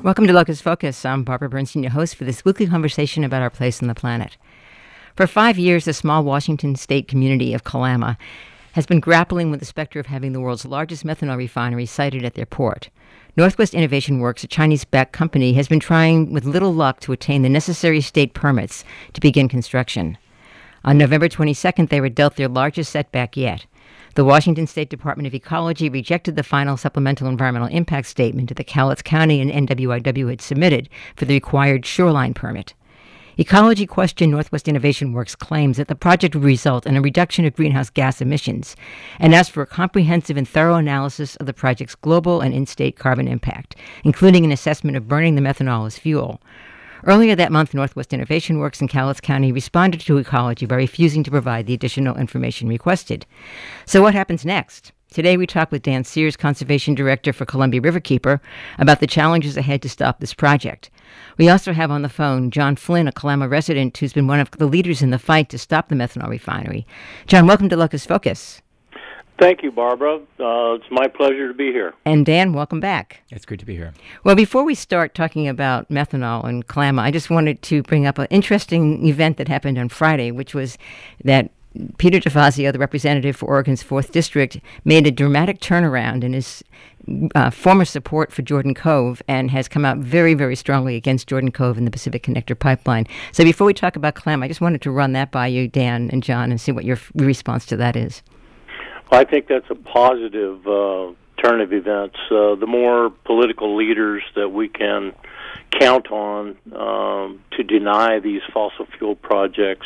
Welcome to Locus Focus. I'm Barbara Bernstein, your host for this weekly conversation about our place on the planet. For 5 years, the small Washington state community of Kalama has been grappling with the specter of having the world's largest methanol refinery sited at their port. Northwest Innovation Works, a Chinese-backed company, has been trying with little luck to attain the necessary state permits to begin construction. On November 22nd, they were dealt their largest setback yet. The Washington State Department of Ecology rejected the final supplemental environmental impact statement that the Cowlitz County and NWIW had submitted for the required shoreline permit. Ecology questioned Northwest Innovation Works' claims that the project would result in a reduction of greenhouse gas emissions and asked for a comprehensive and thorough analysis of the project's global and in-state carbon impact, including an assessment of burning the methanol as fuel. Earlier that month, Northwest Innovation Works in Cowlitz County responded to Ecology by refusing to provide the additional information requested. So what happens next? Today we talk with Dan Sears, Conservation Director for Columbia Riverkeeper, about the challenges ahead to stop this project. We also have on the phone John Flynn, a Kalama resident who's been one of the leaders in the fight to stop the methanol refinery. John, welcome to Locus Focus. Thank you, Barbara. It's my pleasure to be here. And Dan, welcome back. It's good to be here. Well, before we start talking about methanol and Kalama, I just wanted to bring up an interesting event that happened on Friday, which was that Peter DeFazio, the representative for Oregon's 4th District, made a dramatic turnaround in his former support for Jordan Cove and has come out very, very strongly against Jordan Cove and the Pacific Connector Pipeline. So before we talk about Kalama, I just wanted to run that by you, Dan and John, and see what your response to that is. Well, I think that's a positive turn of events. The more political leaders that we can count on to deny these fossil fuel projects,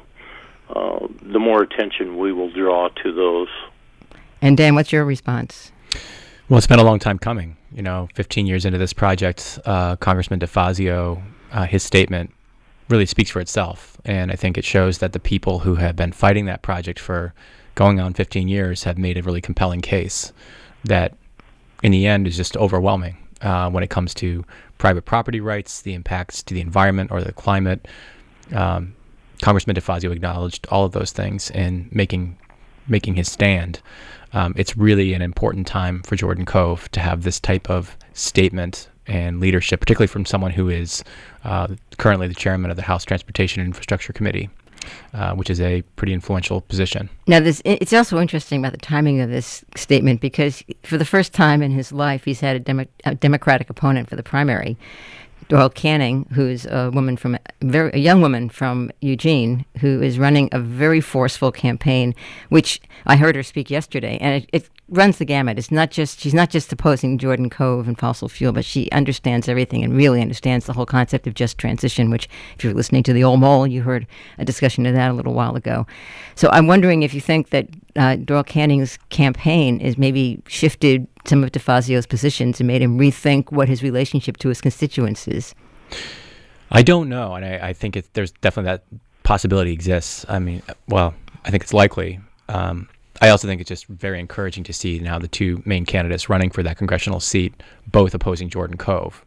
the more attention we will draw to those. And Dan, what's your response? Well, it's been a long time coming. 15 years into this project, Congressman DeFazio, his statement really speaks for itself. And I think it shows that the people who have been fighting that project for going on 15 years have made a really compelling case that in the end is just overwhelming when it comes to private property rights, the impacts to the environment or the climate. Congressman DeFazio acknowledged all of those things in making his stand. It's really an important time for Jordan Cove to have this type of statement and leadership, particularly from someone who is currently the chairman of the House Transportation and Infrastructure Committee, which is a pretty influential position. Now, it's also interesting about the timing of this statement because for the first time in his life, he's had a Democratic opponent for the primary. Doyle Canning, who's a young woman from Eugene, who is running a very forceful campaign, which I heard her speak yesterday, and it runs the gamut. She's not just opposing Jordan Cove and fossil fuel, but she understands everything and really understands the whole concept of just transition, which if you're listening to the Old Mole, you heard a discussion of that a little while ago. So I'm wondering if you think that Doyle Canning's campaign is maybe shifted some of DeFazio's positions and made him rethink what his relationship to his constituents is. I don't know, and I think there's definitely that possibility exists. I think it's likely. I also think it's just very encouraging to see now the two main candidates running for that congressional seat, both opposing Jordan Cove.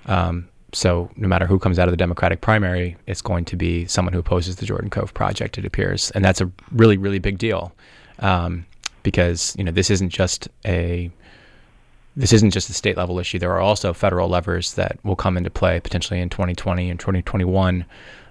So no matter who comes out of the Democratic primary, it's going to be someone who opposes the Jordan Cove project, it appears. And that's a really, really big deal because, this isn't just a state level issue. There are also federal levers that will come into play potentially in 2020 and 2021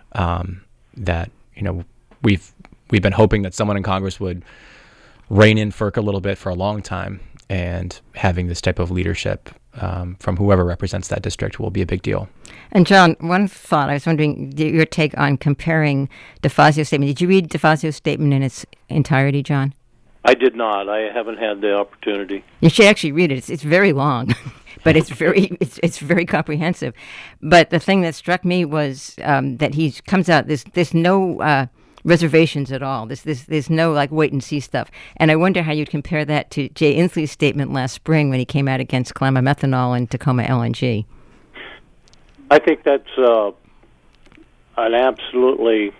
that, we've been hoping that someone in Congress would rein in FERC a little bit for a long time, and having this type of leadership from whoever represents that district will be a big deal. And John, one thought, I was wondering your take on comparing DeFazio's statement. Did you read DeFazio's statement in its entirety, John? I did not. I haven't had the opportunity. You should actually read it. It's very long, but it's very comprehensive. But the thing that struck me was that he comes out. There's no reservations at all. There's no wait and see stuff. And I wonder how you'd compare that to Jay Inslee's statement last spring when he came out against Kalama Methanol and Tacoma LNG. I think that's an absolutely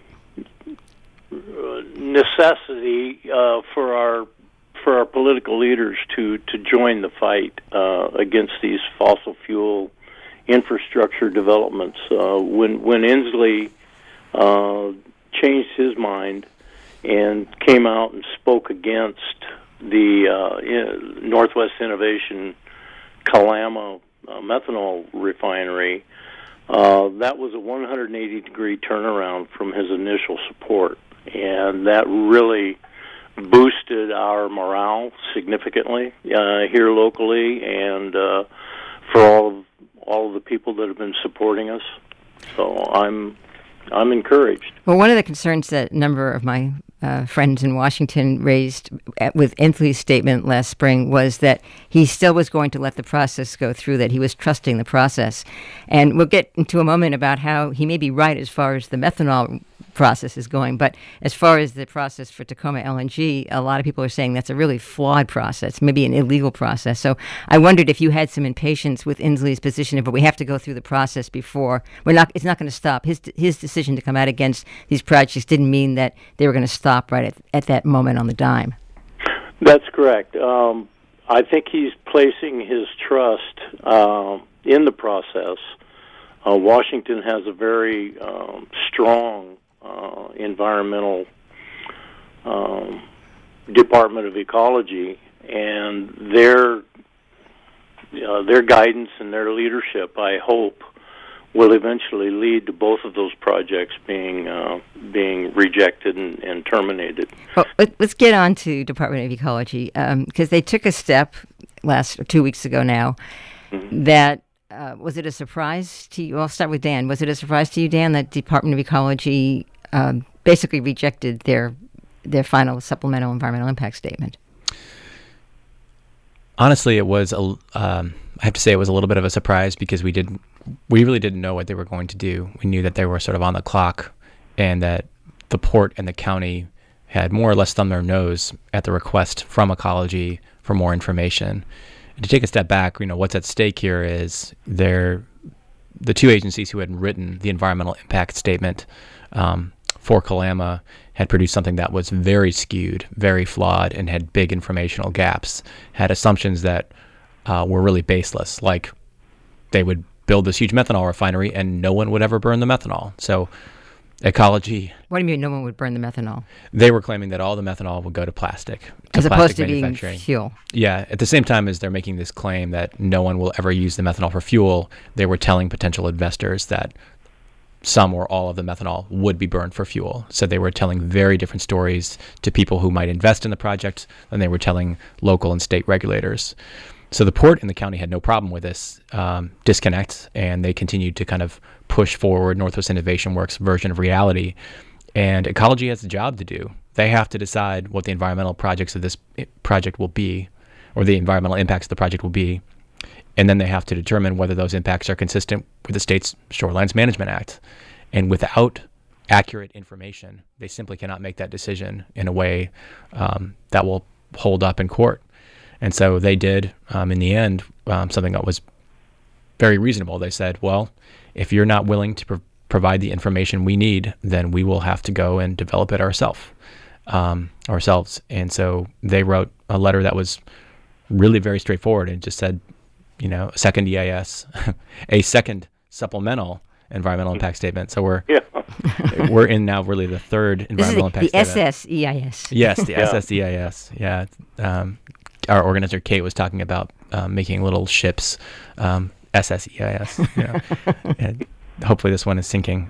necessity for our political leaders to join the fight against these fossil fuel infrastructure developments. When Inslee changed his mind and came out and spoke against the Northwest Innovation Kalama methanol refinery, that was a 180-degree turnaround from his initial support, and that really boosted our morale significantly here locally, and for all of the people that have been supporting us. So I'm encouraged. Well, one of the concerns that a number of my friends in Washington raised with Inslee's statement last spring was that he still was going to let the process go through, that he was trusting the process. And we'll get into a moment about how he may be right as far as the methanol process is going, but as far as the process for Tacoma LNG, a lot of people are saying that's a really flawed process, maybe an illegal process. So I wondered if you had some impatience with Inslee's position, but we have to go through the process before it's not going to stop. His decision to come out against these projects didn't mean that they were going to stop right at that moment on the dime. That's correct. I think he's placing his trust in the process. Washington has a very strong environmental Department of Ecology, and their guidance and their leadership, I hope, will eventually lead to both of those projects being rejected and terminated. Well, let's get on to Department of Ecology, because they took a step 2 weeks ago now that was it a surprise to you? I'll start with Dan. Was it a surprise to you, Dan, that Department of Ecology basically rejected their final supplemental environmental impact statement? Honestly, it was I have to say it was a little bit of a surprise because we really didn't know what they were going to do. We knew that they were sort of on the clock and that the port and the county had more or less thumbed their nose at the request from Ecology for more information. And to take a step back, what's at stake here is the two agencies who had written the environmental impact statement for Kalama had produced something that was very skewed, very flawed, and had big informational gaps, had assumptions that were really baseless, like they would build this huge methanol refinery and no one would ever burn the methanol. So Ecology... What do you mean no one would burn the methanol? They were claiming that all the methanol would go to plastic. As opposed to being fuel. Yeah. At the same time as they're making this claim that no one will ever use the methanol for fuel, they were telling potential investors that some or all of the methanol would be burned for fuel. So they were telling very different stories to people who might invest in the project than they were telling local and state regulators. So the port and the county had no problem with this disconnect, and they continued to kind of push forward Northwest Innovation Works' version of reality. And Ecology has a job to do. They have to decide what the environmental projects of this project will be, or the environmental impacts of the project will be. And then they have to determine whether those impacts are consistent with the state's Shorelines Management Act. And without accurate information, they simply cannot make that decision in a way that will hold up in court. And so they did, in the end, something that was very reasonable. They said, well, if you're not willing to provide the information we need, then we will have to go and develop it ourselves. And so they wrote a letter that was really very straightforward and just said, a second EIS, a second supplemental environmental impact statement. So we're in now really the third environmental impact statement. The SSEIS. Yes, the SSEIS. Yeah. Our organizer Kate was talking about making little ships, SSEIS. And hopefully this one is sinking.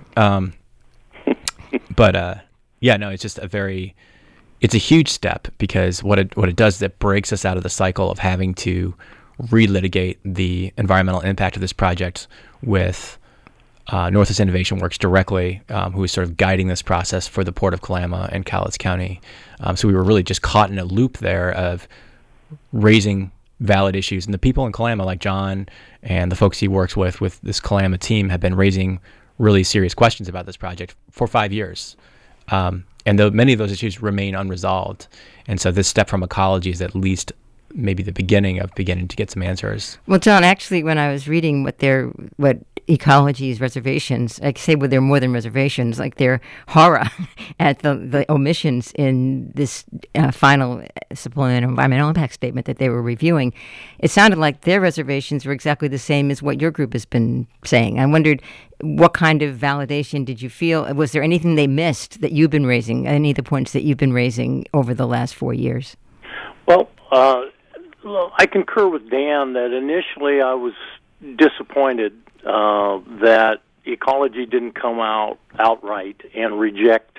It's just it's a huge step because what it does is it breaks us out of the cycle of having to relitigate the environmental impact of this project with Northwest Innovation Works directly, who is sort of guiding this process for the Port of Kalama and Cowlitz County. So we were really just caught in a loop there of raising valid issues. And the people in Kalama, like John and the folks he works with this Kalama team, have been raising really serious questions about this project for 5 years. And many of those issues remain unresolved. And so this step from Ecology is at least maybe the beginning to get some answers. Well, John, actually, when I was reading what Ecology's reservations, I say they're more than reservations, like their horror at the omissions in this final supplemental environmental impact statement that they were reviewing, it sounded like their reservations were exactly the same as what your group has been saying. I wondered, what kind of validation did you feel? Was there anything they missed that you've been raising, any of the points that you've been raising over the last 4 years? Well, I concur with Dan that initially I was disappointed that ecology didn't come out outright and reject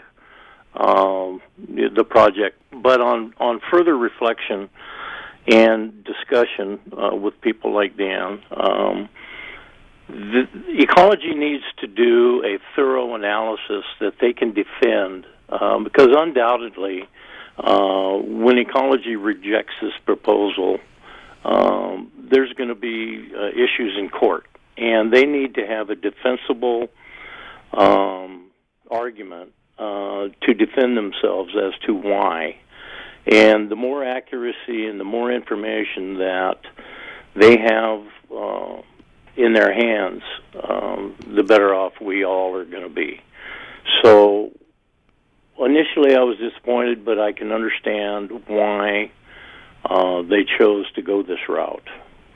the project. But on further reflection and discussion with people like Dan, the ecology needs to do a thorough analysis that they can defend, because undoubtedly, when ecology rejects this proposal, there's going to be issues in court, and they need to have a defensible argument to defend themselves as to why. And the more accuracy and the more information that they have in their hands, the better off we all are going to be. So initially I was disappointed, but I can understand why they chose to go this route.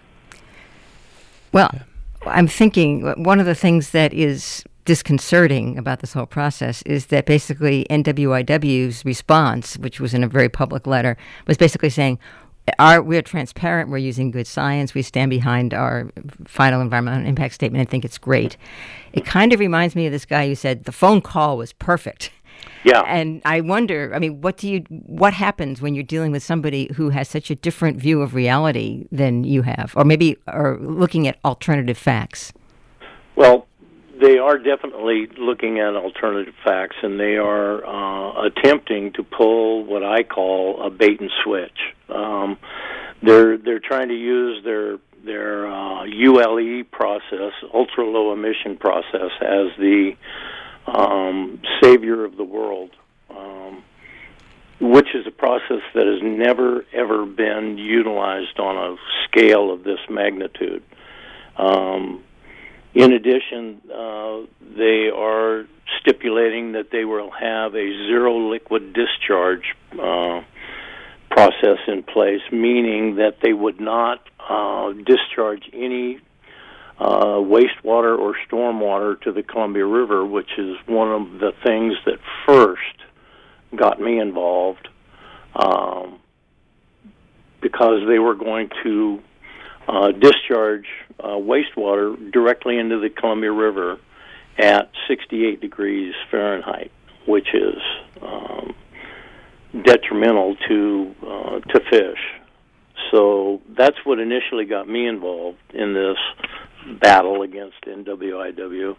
Well, I'm thinking one of the things that is disconcerting about this whole process is that basically NWIW's response, which was in a very public letter, was basically saying, we're transparent, we're using good science, we stand behind our final environmental impact statement and think it's great. It kind of reminds me of this guy who said the phone call was perfect. Yeah. And I wonder, I mean, what happens when you're dealing with somebody who has such a different view of reality than you have, or looking at alternative facts? Well, they are definitely looking at alternative facts, and they are attempting to pull what I call a bait and switch. They're trying to use their ULE process, ultra low emission process, as the savior of the world, which is a process that has never ever been utilized on a scale of this magnitude. In addition, they are stipulating that they will have a zero liquid discharge process in place, meaning that they would not discharge any wastewater or stormwater to the Columbia River, which is one of the things that first got me involved, because they were going to discharge wastewater directly into the Columbia River at 68 degrees Fahrenheit, which is detrimental to fish. So that's what initially got me involved in this battle against NWIW.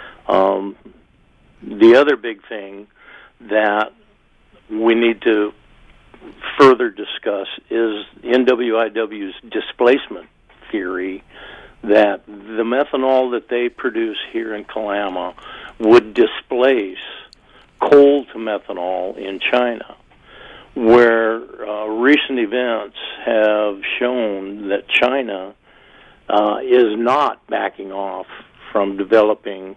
The other big thing that we need to further discuss is NWIW's displacement theory, that the methanol that they produce here in Kalama would displace coal to methanol in China, where recent events have shown that China is not backing off from developing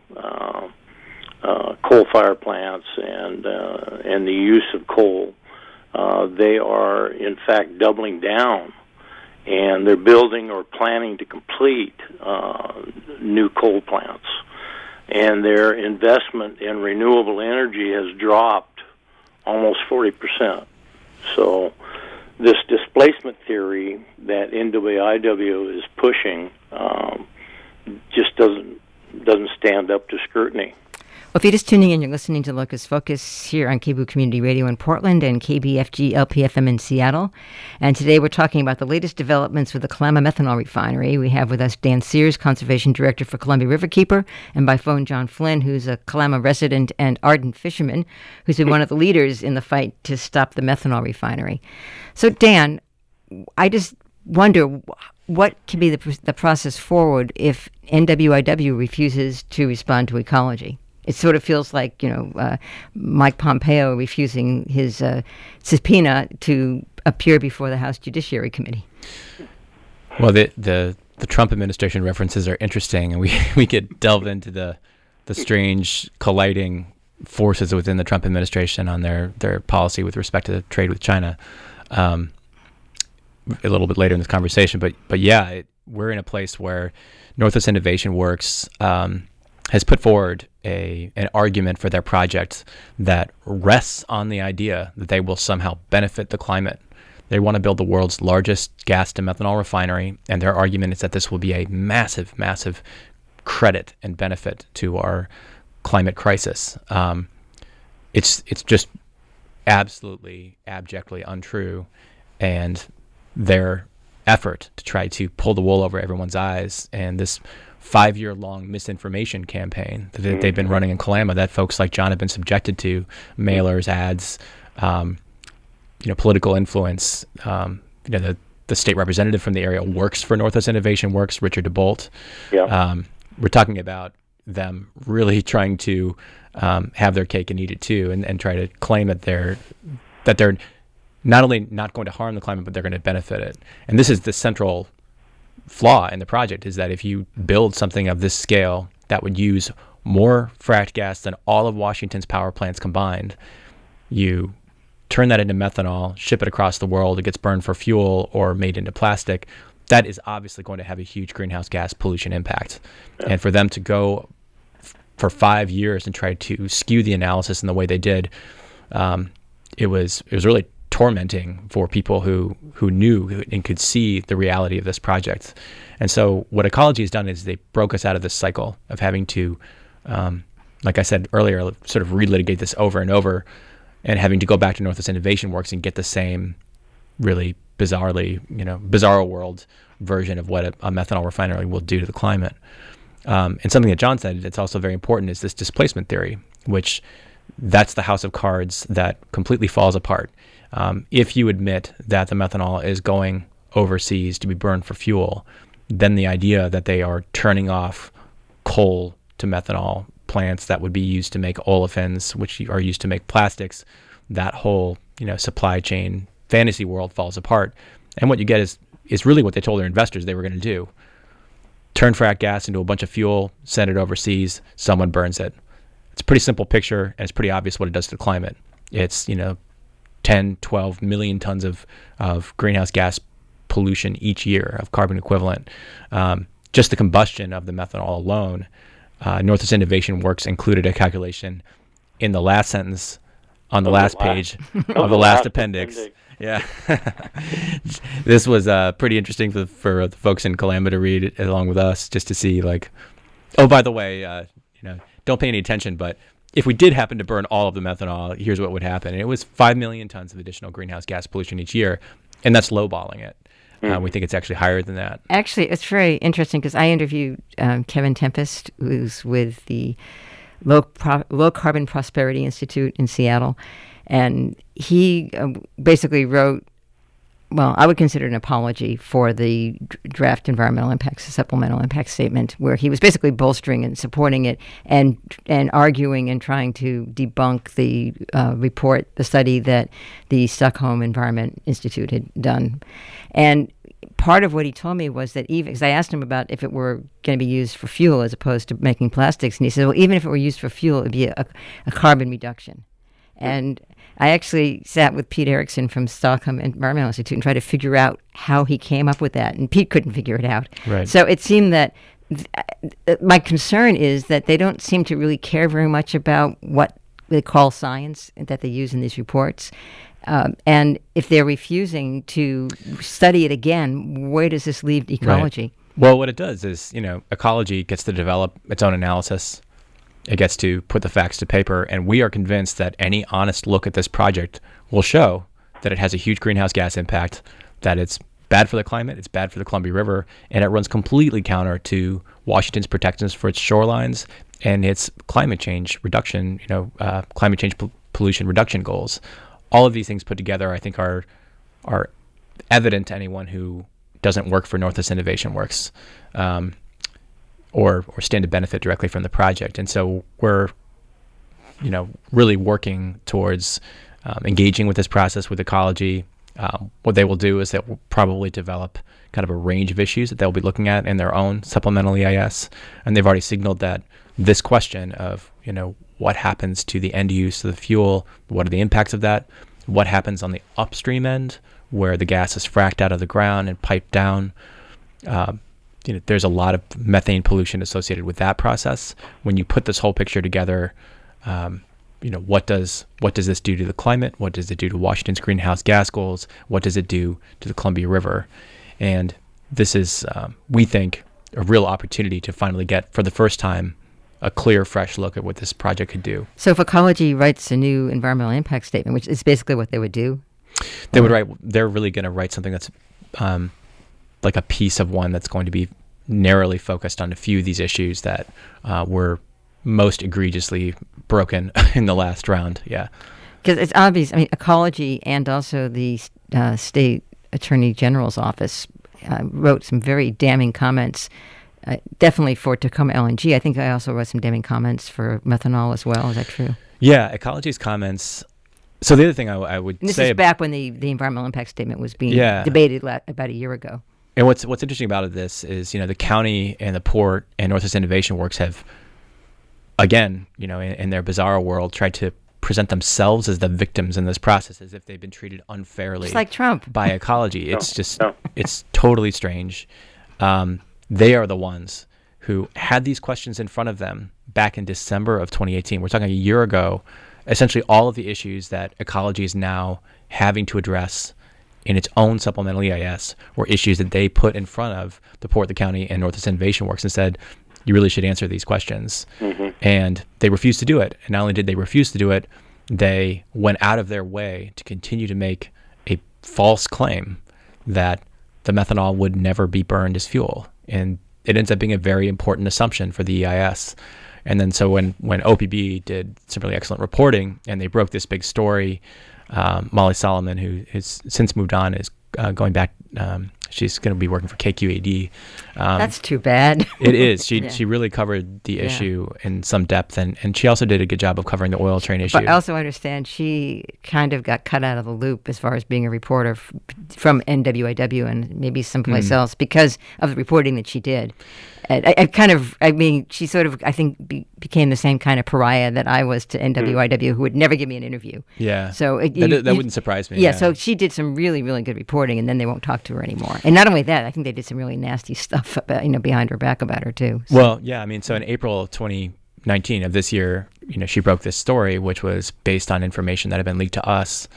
coal-fired plants and the use of coal. They are, in fact, doubling down, and they're building or planning to complete new coal plants. And their investment in renewable energy has dropped almost 40%. So this displacement theory that NWIW is pushing just doesn't stand up to scrutiny. Well, if you're just tuning in, you're listening to Locust Focus here on KBOO Community Radio in Portland and KBFG LPFM in Seattle. And today we're talking about the latest developments with the Kalama Methanol Refinery. We have with us Dan Sears, Conservation Director for Columbia Riverkeeper, and by phone John Flynn, who's a Kalama resident and ardent fisherman, who's been one of the leaders in the fight to stop the methanol refinery. So, Dan, I just wonder what can be the process forward if NWIW refuses to respond to ecology. It sort of feels like, Mike Pompeo refusing his subpoena to appear before the House Judiciary Committee. Well, the Trump administration references are interesting, and we could delve into the strange colliding forces within the Trump administration on their policy with respect to trade with China a little bit later in this conversation. But yeah, we're in a place where Northwest Innovation Works has put forward an argument for their project that rests on the idea that they will somehow benefit the climate They want to build the world's largest gas to methanol refinery, and their argument is that this will be a massive, massive credit and benefit to our climate crisis. It's just absolutely abjectly untrue, and their effort to try to pull the wool over everyone's eyes and this 5-year-long misinformation campaign that they've been running in Kalama, that folks like John have been subjected to, mailers, ads, political influence. The state representative from the area works for Northwest Innovation Works, Richard DeBolt. Yeah. We're talking about them really trying to have their cake and eat it too, and try to claim that they're not only not going to harm the climate, but they're going to benefit it. And this is the central flaw in the project, is that if you build something of this scale that would use more fracked gas than all of Washington's power plants combined, you turn that into methanol, ship it across the world, it gets burned for fuel or made into plastic, that is obviously going to have a huge greenhouse gas pollution impact. Yeah. And for them to go for 5 years and try to skew the analysis in the way they did, it was really tormenting for people who knew and could see the reality of this project. And so what Ecology has done is they broke us out of this cycle of having to, like I said earlier, sort of relitigate this over and over, and having to go back to Northwest Innovation Works and get the same really bizarro world version of what a methanol refinery will do to the climate. And something that John said that's also very important is this displacement theory, which that's the house of cards that completely falls apart. If you admit that the methanol is going overseas to be burned for fuel, then the idea that they are turning off coal to methanol plants that would be used to make olefins, which are used to make plastics, that whole supply chain fantasy world falls apart. And what you get is really what they told their investors they were going to do: turn frack gas into a bunch of fuel, send it overseas, someone burns it. It's a pretty simple picture, and it's pretty obvious what it does to the climate. It's 10, 12 million tons of greenhouse gas pollution each year of carbon equivalent. Just the combustion of the methanol alone, Northwest Innovation Works included a calculation in the last sentence on the last page of the last appendix. Yeah. This was pretty interesting for the folks in Kalama to read it along with us, just to see oh, by the way, don't pay any attention, but if we did happen to burn all of the methanol, here's what would happen. And it was 5 million tons of additional greenhouse gas pollution each year, and that's lowballing it. We think it's actually higher than that. Actually, it's very interesting because I interviewed Kevin Tempest, who's with the Low Carbon Prosperity Institute in Seattle, and he basically wrote, well, I would consider an apology for the draft environmental impacts, supplemental impact statement, where he was basically bolstering and supporting it and arguing and trying to debunk the report, the study that the Stockholm Environment Institute had done. And part of what he told me was that even, because I asked him about if it were going to be used for fuel as opposed to making plastics, and he said, well, even if it were used for fuel, it would be a carbon reduction. And I actually sat with Pete Erickson from Stockholm Environmental Institute and tried to figure out how he came up with that, and Pete couldn't figure it out. Right. So it seemed that my concern is that they don't seem to really care very much about what they call science that they use in these reports. And if they're refusing to study it again, where does this leave ecology? Right. Well, what it does is, ecology gets to develop its own analysis. It gets to put the facts to paper, and we are convinced that any honest look at this project will show that it has a huge greenhouse gas impact, that it's bad for the climate, it's bad for the Columbia River, and it runs completely counter to Washington's protections for its shorelines and its climate change reduction, climate change pollution reduction goals. All of these things put together, I think, are evident to anyone who doesn't work for Northwest Innovation Works. Or stand to benefit directly from the project. And so we're, really working towards engaging with this process with ecology. What they will do is that we'll probably develop kind of a range of issues that they'll be looking at in their own supplemental EIS. And they've already signaled that this question of, what happens to the end use of the fuel, what are the impacts of that, what happens on the upstream end where the gas is fracked out of the ground and piped down, there's a lot of methane pollution associated with that process. When you put this whole picture together, what does this do to the climate? What does it do to Washington's greenhouse gas goals? What does it do to the Columbia River? And this is, we think, a real opportunity to finally get, for the first time, a clear, fresh look at what this project could do. So if Ecology writes a new environmental impact statement, which is basically what they would do? They're really going to write something that's like a piece of one that's going to be narrowly focused on a few of these issues that were most egregiously broken in the last round. Yeah. Because it's obvious, Ecology and also the State Attorney General's office wrote some very damning comments, definitely for Tacoma LNG. I think I also wrote some damning comments for methanol as well. Is that true? Yeah, Ecology's comments. So the other thing I would and this say... is back when the environmental impact statement was being debated about a year ago. And what's interesting about this is, the county and the port and Northwest Innovation Works have, again, in their bizarre world, tried to present themselves as the victims in this process, as if they've been treated unfairly. Just like Trump. By Ecology. It's totally strange. They are the ones who had these questions in front of them back in December of 2018. We're talking a year ago. Essentially, all of the issues that Ecology is now having to address in its own supplemental EIS were issues that they put in front of the port, the county, and Northwest Innovation Works and said, you really should answer these questions. Mm-hmm. And they refused to do it. And not only did they refuse to do it, they went out of their way to continue to make a false claim that the methanol would never be burned as fuel. And it ends up being a very important assumption for the EIS. And then so when OPB did some really excellent reporting and they broke this big story, Molly Solomon, who has since moved on, is going back. She's going to be working for KQAD. That's too bad. It is. She really covered the issue in some depth, and she also did a good job of covering the oil train issue. But I also understand she kind of got cut out of the loop as far as being a reporter from NWIW and maybe someplace else because of the reporting that she did. She sort of, I think, became the same kind of pariah that I was to NWIW, who would never give me an interview. Yeah. So that wouldn't surprise me. Yeah, so she did some really, really good reporting, and then they won't talk to her anymore. And not only that, I think they did some really nasty stuff about, behind her back about her, too. So. Well, yeah, so in April of 2019 of this year, she broke this story, which was based on information that had been leaked to us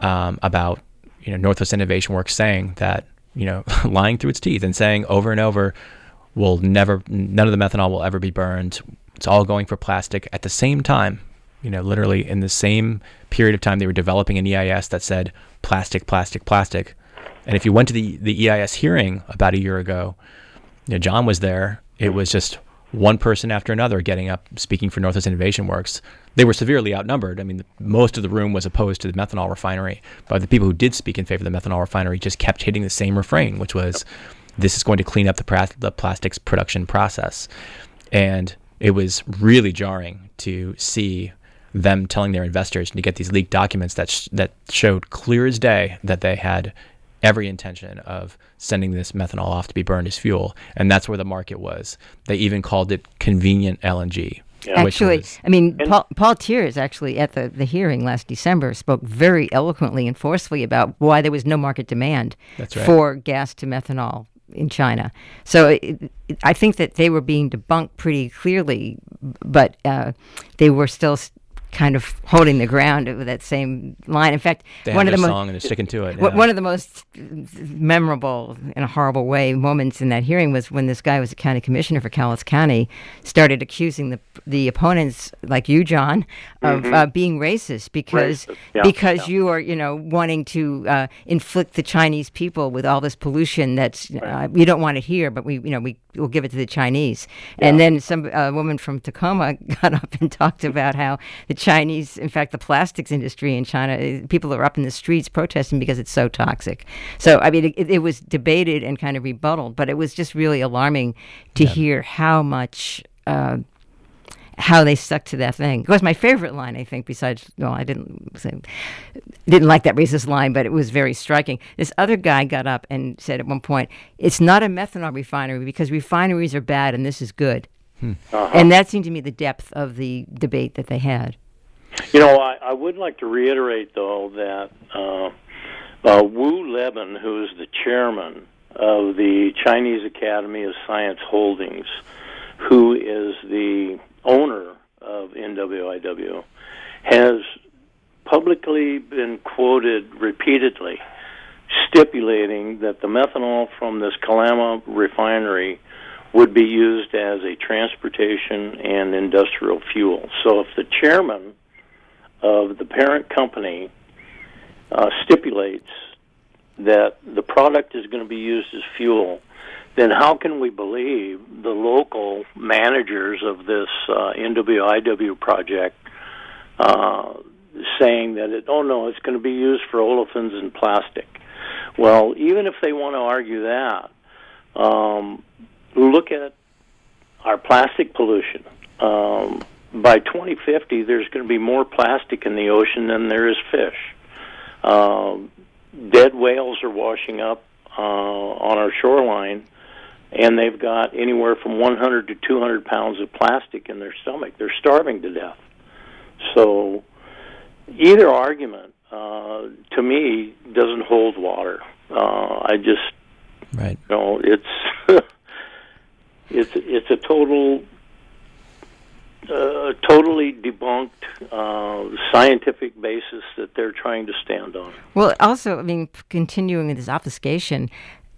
about, Northwest Innovation Works saying that, lying through its teeth and saying over and over, none of the methanol will ever be burned. It's all going for plastic at the same time, literally in the same period of time they were developing an EIS that said plastic, plastic, plastic. And if you went to the EIS hearing about a year ago, John was there. It was just one person after another getting up, speaking for Northwest Innovation Works. They were severely outnumbered. Most of the room was opposed to the methanol refinery, but the people who did speak in favor of the methanol refinery just kept hitting the same refrain, which was, this is going to clean up the plastics production process. And it was really jarring to see them telling their investors to get these leaked documents that showed clear as day that they had every intention of sending this methanol off to be burned as fuel. And that's where the market was. They even called it convenient LNG. Yeah. Actually, Paul Tiers actually at the hearing last December spoke very eloquently and forcefully about why there was no market demand for gas to methanol in China. So I think that they were being debunked pretty clearly, but they were still kind of holding the ground with that same line. In fact, they have their song and they're sticking to it. Yeah. One of the most memorable, in a horrible way, moments in that hearing was when this guy was a county commissioner for Cowlitz County, started accusing the opponents, like you, John, of being racist because you are, wanting to inflict the Chinese people with all this pollution that's you don't want to hear, but we'll give it to the Chinese. Yeah. And then some woman from Tacoma got up and talked about how the Chinese, in fact, the plastics industry in China, people are up in the streets protesting because it's so toxic. So, it was debated and kind of rebutted, but it was just really alarming to hear how much, how they stuck to that thing. It was my favorite line, I think, besides, I didn't like that racist line, but it was very striking. This other guy got up and said at one point, it's not a methanol refinery because refineries are bad and this is good. And that seemed to me the depth of the debate that they had. I would like to reiterate, though, that Wu Leben, who is the chairman of the Chinese Academy of Science Holdings, who is the owner of NWIW, has publicly been quoted repeatedly stipulating that the methanol from this Kalama refinery would be used as a transportation and industrial fuel. So if the chairman of the parent company stipulates that the product is going to be used as fuel, then how can we believe the local managers of this NWIW project saying that it's going to be used for olefins and plastic? Well, even if they want to argue that, look at our plastic pollution. By 2050, there's going to be more plastic in the ocean than there is fish. Dead whales are washing up on our shoreline, and they've got anywhere from 100 to 200 pounds of plastic in their stomach. They're starving to death. So either argument, to me, doesn't hold water. Right. It's it's a totally debunked scientific basis that they're trying to stand on. Well, also, I mean, continuing with this obfuscation,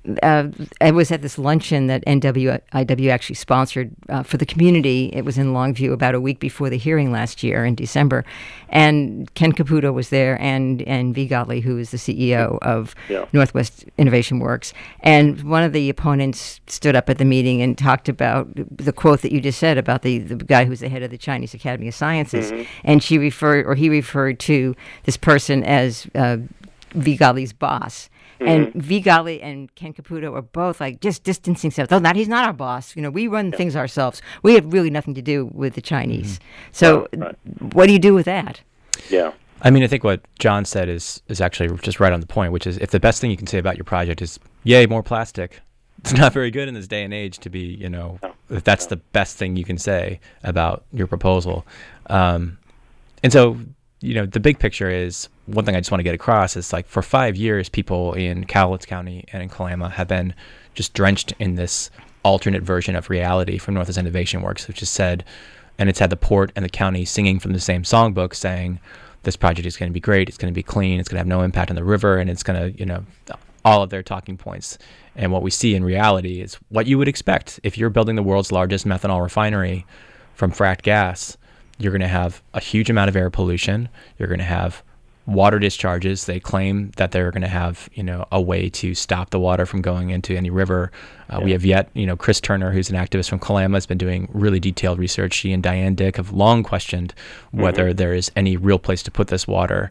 I was at this luncheon that NWIW actually sponsored for the community. It was in Longview about a week before the hearing last year in December. And Ken Caputo was there and V. Godley, who is the CEO of Northwest Innovation Works. And one of the opponents stood up at the meeting and talked about the quote that you just said about the guy who's the head of the Chinese Academy of Sciences. Mm-hmm. And he referred to this person as V. Godley's boss. And V. Godley and Ken Caputo are both like just distancing themselves. Oh, he's not our boss. We run things ourselves. We have really nothing to do with the Chinese. So what do you do with that? Yeah. I mean, I think what John said is actually just right on the point, which is if the best thing you can say about your project is, yay, more plastic, it's not very good in this day and age to be, if that's the best thing you can say about your proposal. And so, the big picture is, one thing I just want to get across is like for 5 years, people in Cowlitz County and in Kalama have been just drenched in this alternate version of reality from Northwest Innovation Works, which is said, and it's had the port and the county singing from the same songbook saying this project is going to be great, it's going to be clean, it's going to have no impact on the river, and it's going to, all of their talking points. And what we see in reality is what you would expect. If you're building the world's largest methanol refinery from fracked gas, you're going to have a huge amount of air pollution. You're going to have water discharges. They claim that they're going to have, a way to stop the water from going into any river. We have yet, Chris Turner, who's an activist from Kalama, has been doing really detailed research. She and Diane Dick have long questioned whether there is any real place to put this water.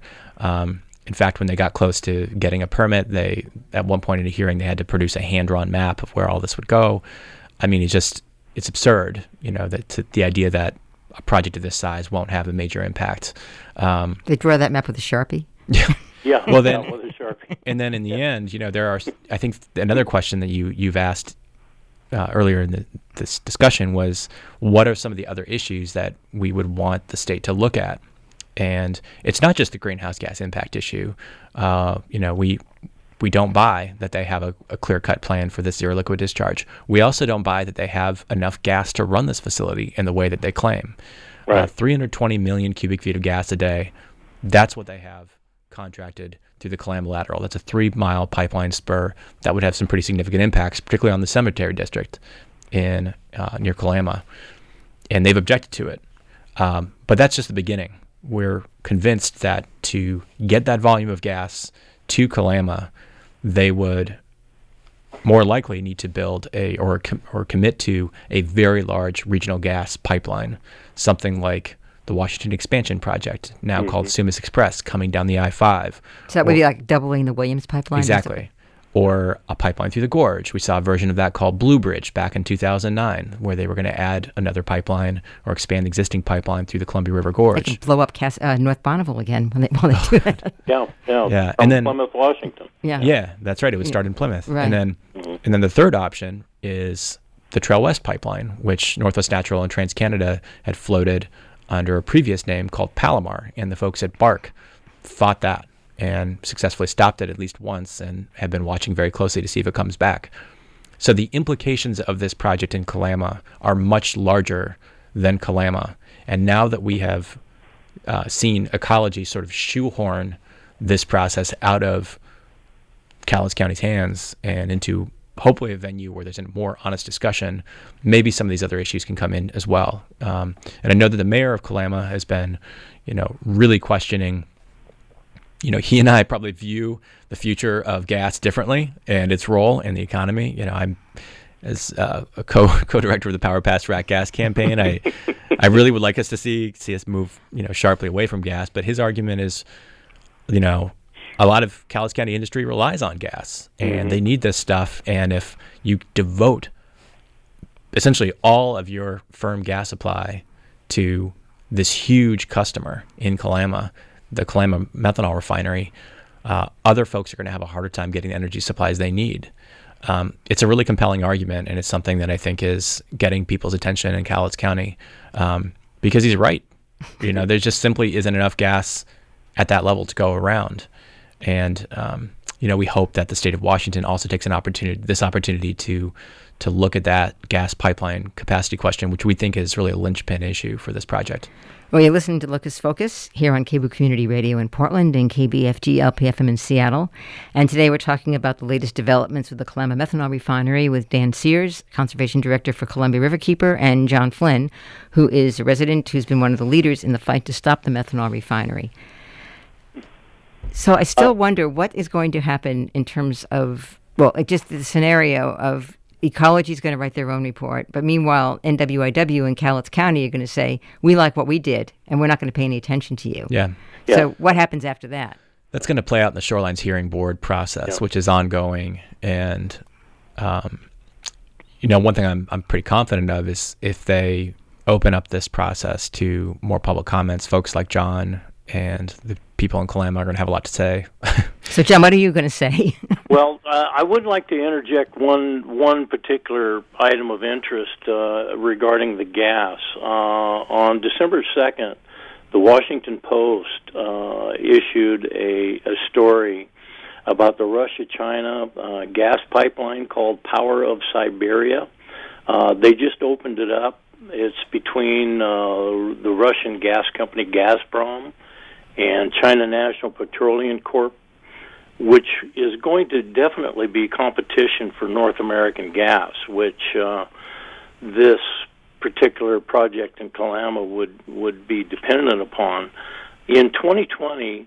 In fact, when they got close to getting a permit, they, at one point in a hearing, they had to produce a hand-drawn map of where all this would go. I mean, it's absurd, the idea that a project of this size won't have a major impact. They draw that map with a Sharpie? Yeah. Well, then, with a Sharpie. And then in the end, there are, I think another question that you've asked earlier in this discussion was, what are some of the other issues that we would want the state to look at? And it's not just the greenhouse gas impact issue. We don't buy that they have a clear-cut plan for this zero liquid discharge. We also don't buy that they have enough gas to run this facility in the way that they claim. Right. 320 million cubic feet of gas a day, that's what they have contracted through the Kalama Lateral. That's a 3-mile pipeline spur that would have some pretty significant impacts, particularly on the cemetery district in near Kalama. And they've objected to it. But that's just the beginning. We're convinced that to get that volume of gas to Kalama, they would more likely need to build or commit to a very large regional gas pipeline, something like the Washington Expansion Project, now called Sumas Express, coming down the I-5. So that would be like doubling the Williams pipeline? Exactly. Or a pipeline through the gorge. We saw a version of that called Blue Bridge back in 2009, where they were going to add another pipeline or expand the existing pipeline through the Columbia River Gorge. They can blow up North Bonneville again when they do that. Yeah. And then Plymouth, Washington. Yeah, that's right. It would start in Plymouth. Right. And then the third option is the Trail West pipeline, which Northwest Natural and TransCanada had floated under a previous name called Palomar, and the folks at BARC fought that and successfully stopped it at least once and have been watching very closely to see if it comes back. So the implications of this project in Kalama are much larger than Kalama. And now that we have seen ecology sort of shoehorn this process out of Cowlitz County's hands and into hopefully a venue where there's a more honest discussion. Maybe some of these other issues can come in as well. And I know that the mayor of Kalama has been, really questioning. He and I probably view the future of gas differently and its role in the economy. I'm as a co-director of the Power Past Rat Gas campaign. I really would like us to see us move, sharply away from gas. But his argument is, a lot of Cowlitz County industry relies on gas, and they need this stuff. And if you devote essentially all of your firm gas supply to this huge customer in Kalama, the Kalama methanol refinery, other folks are going to have a harder time getting the energy supplies they need. It's a really compelling argument, and it's something that I think is getting people's attention in Cowlitz County, because he's right. There just simply isn't enough gas at that level to go around. And, we hope that the state of Washington also takes this opportunity to look at that gas pipeline capacity question, which we think is really a linchpin issue for this project. Well, you're listening to Locust Focus here on Cable Community Radio in Portland and KBFG LPFM in Seattle. And today we're talking about the latest developments with the Kalama Methanol Refinery with Dan Sears, Conservation Director for Columbia Riverkeeper, and John Flynn, who is a resident who's been one of the leaders in the fight to stop the methanol refinery. So I still wonder what is going to happen in terms of, just the scenario of ecology is going to write their own report, but meanwhile, NWIW and Cowlitz County are going to say, we like what we did, and we're not going to pay any attention to you. Yeah. So what happens after that? That's going to play out in the Shorelines Hearing Board process, which is ongoing. And, one thing I'm pretty confident of is if they open up this process to more public comments, folks like John and the people in Kalama are going to have a lot to say. So, John, what are you going to say? Well, I would like to interject one particular item of interest regarding the gas. On December 2nd, the Washington Post issued a story about the Russia-China gas pipeline called Power of Siberia. They just opened it up. It's between the Russian gas company Gazprom and China National Petroleum Corp, which is going to definitely be competition for North American gas, which this particular project in Kalama would be dependent upon. In 2020,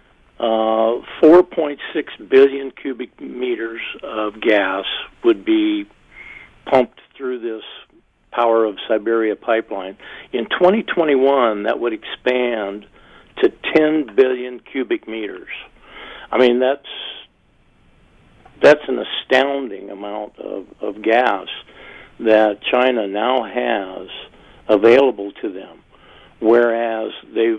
4.6 billion cubic meters of gas would be pumped through this Power of Siberia pipeline. In 2021, that would expand to 10 billion cubic meters. I mean, that's an astounding amount of gas that China now has available to them, whereas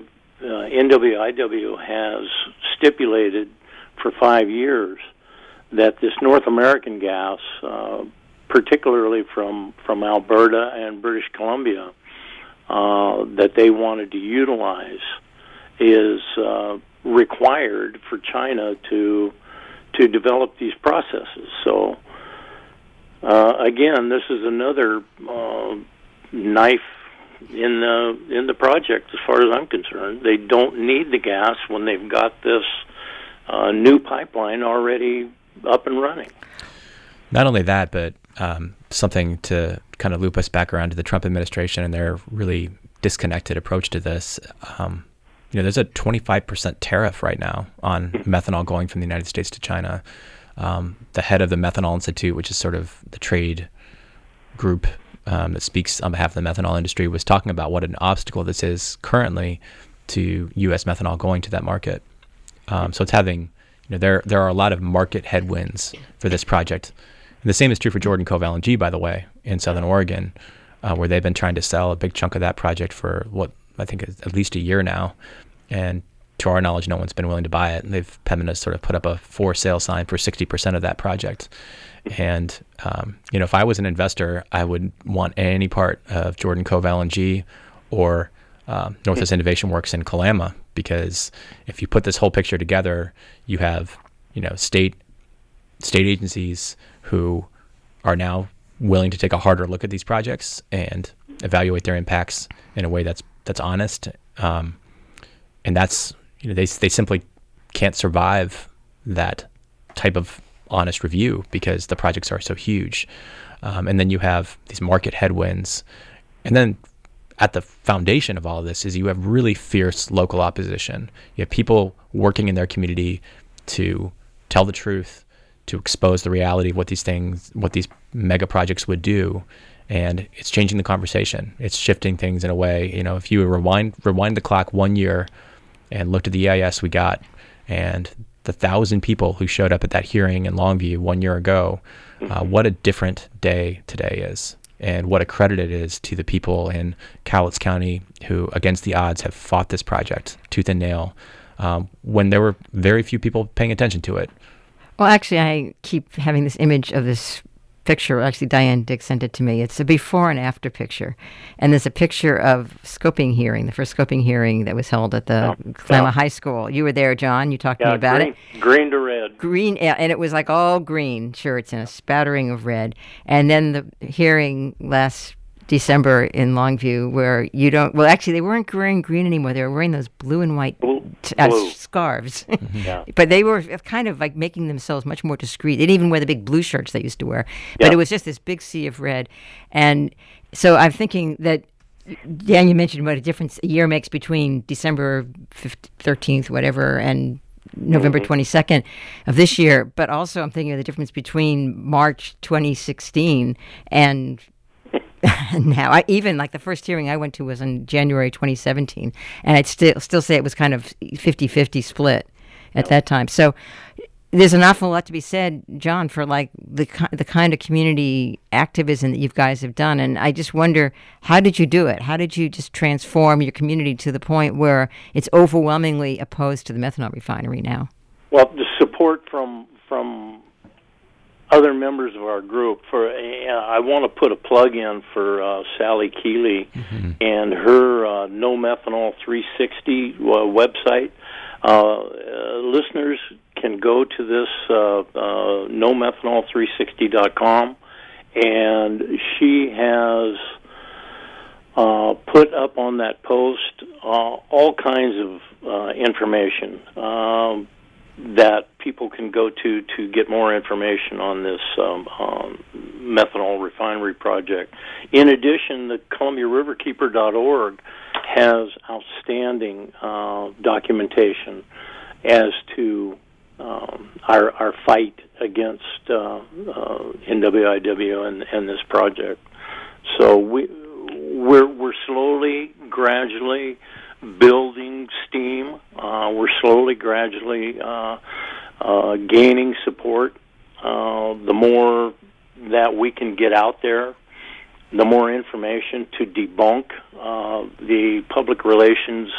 NWIW has stipulated for 5 years that this North American gas, particularly from Alberta and British Columbia, that they wanted to utilize is required for China to develop these processes. So again, this is another knife in the project as far as I'm concerned. They don't need the gas when they've got this new pipeline already up and running. Not only that, but something to kind of loop us back around to the Trump administration and their really disconnected approach to this. There's a 25% tariff right now on methanol going from the United States to China. The head of the Methanol Institute, which is sort of the trade group that speaks on behalf of the methanol industry, was talking about what an obstacle this is currently to U.S. methanol going to that market. So it's having, there are a lot of market headwinds for this project. And the same is true for Jordan Cove LNG, by the way, in Southern Oregon, where they've been trying to sell a big chunk of that project for what I think is at least a year now. And to our knowledge, no one's been willing to buy it. And Pembina sort of put up a for sale sign for 60% of that project. And, if I was an investor, I would want any part of Jordan Cove LNG or Northwest Innovation Works in Kalama, because if you put this whole picture together, you have, state agencies who are now willing to take a harder look at these projects and evaluate their impacts in a way that's honest. and that's, they simply can't survive that type of honest review because the projects are so huge. And then you have these market headwinds. And then at the foundation of all of this is you have really fierce local opposition. You have people working in their community to tell the truth, to expose the reality of what these mega projects would do. And it's changing the conversation. It's shifting things in a way, if you rewind the clock 1 year and looked at the EIS we got and the 1,000 people who showed up at that hearing in Longview 1 year ago, what a different day today is, and what a credit it is to the people in Cowlitz County who, against the odds, have fought this project tooth and nail when there were very few people paying attention to it. Well, actually, I keep having this image of this picture. Actually, Diane Dick sent it to me. It's a before and after picture. And there's a picture of the first scoping hearing that was held at the Kalama High School. You were there, John. You talked to me about it. Green to red. Green, and it was like all green shirts and a spattering of red. And then the hearing last December in Longview where actually they weren't wearing green anymore. They were wearing those blue and white scarves. Yeah. But they were kind of like making themselves much more discreet. They didn't even wear the big blue shirts they used to wear. But it was just this big sea of red. And so I'm thinking that, Dan, you mentioned what a difference a year makes between December 13th, whatever, and November 22nd of this year. But also I'm thinking of the difference between March 2016 and now. Even like the first hearing I went to was in January 2017, and I'd still say it was kind of 50-50 split at that time. So there's an awful lot to be said, John, for like the kind of community activism that you guys have done. And I just wonder, how did you do it? How did you just transform your community to the point where it's overwhelmingly opposed to the methanol refinery now? Well, the support from other members of our group. I want to put a plug in for Sally Keeley and her No Methanol 360 website. Listeners can go to this nomethanol360.com, and she has put up on that post all kinds of information that people can go to get more information on this methanol refinery project. In addition, the ColumbiaRiverKeeper.org has outstanding documentation as to our fight against NWIW and this project. So we're slowly, gradually building steam. We're slowly, gradually gaining support. The more that we can get out there, the more information to debunk the public relations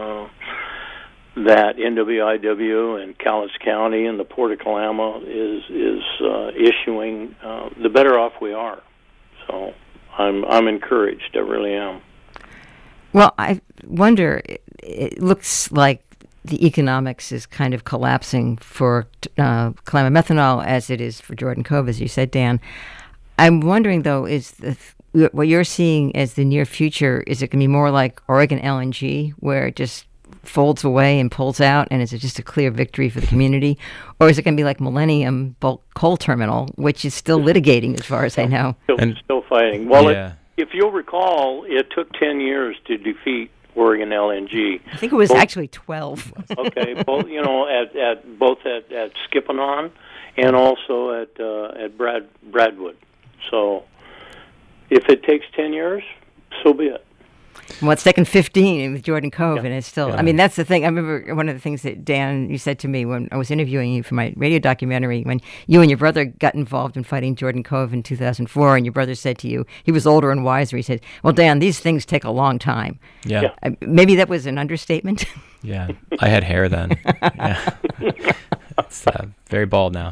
that NWIW and Cowlitz County and the Port of Kalama is issuing, the better off we are. So I'm encouraged. I really am. Well, I wonder, it looks like the economics is kind of collapsing for Kalama Methanol as it is for Jordan Cove, as you said, Dan. I'm wondering, though, what you're seeing as the near future, is it going to be more like Oregon LNG, where it just folds away and pulls out, and is it just a clear victory for the community? Or is it going to be like Millennium Bulk Coal Terminal, which is still litigating, as far as I know? Still fighting. Well, if you'll recall, it took 10 years to defeat Oregon LNG. I think it was actually 12. Okay, both at Skipanon and also at Bradwood. So if it takes 10 years, so be it. Well, it's taken 15 with Jordan Cove, and it's still, I mean, that's the thing. I remember one of the things that, Dan, you said to me when I was interviewing you for my radio documentary, when you and your brother got involved in fighting Jordan Cove in 2004, and your brother said to you, he was older and wiser, he said, well, Dan, these things take a long time. Yeah. Maybe that was an understatement. Yeah. I had hair then. Yeah. It's very bald now.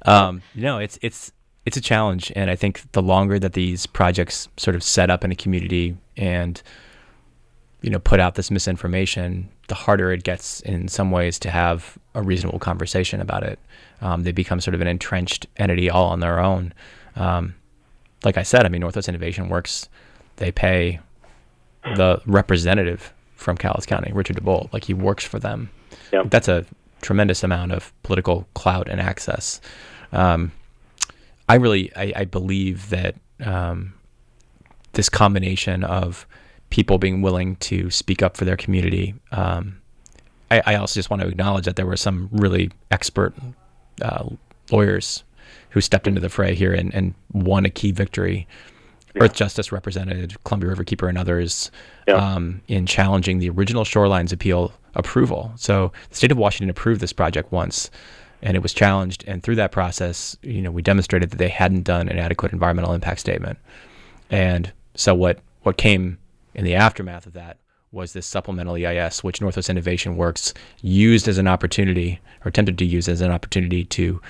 It's a challenge, and I think the longer that these projects sort of set up in a community and put out this misinformation, the harder it gets in some ways to have a reasonable conversation about it. They become sort of an entrenched entity all on their own. Like I said, I mean, Northwest Innovation Works, they pay the representative from Cowlitz County, Richard DeBolt. Like, he works for them. Yep. That's a tremendous amount of political clout and access. I believe that this combination of people being willing to speak up for their community. I also just want to acknowledge that there were some really expert lawyers who stepped into the fray here and won a key victory. Yeah. Earthjustice represented Columbia Riverkeeper and others in challenging the original Shorelines Appeal approval. So the state of Washington approved this project once, and it was challenged. And through that process, we demonstrated that they hadn't done an adequate environmental impact statement. And so what came in the aftermath of that was this supplemental EIS, which Northwest Innovation Works used as an opportunity, or attempted to use as an opportunity to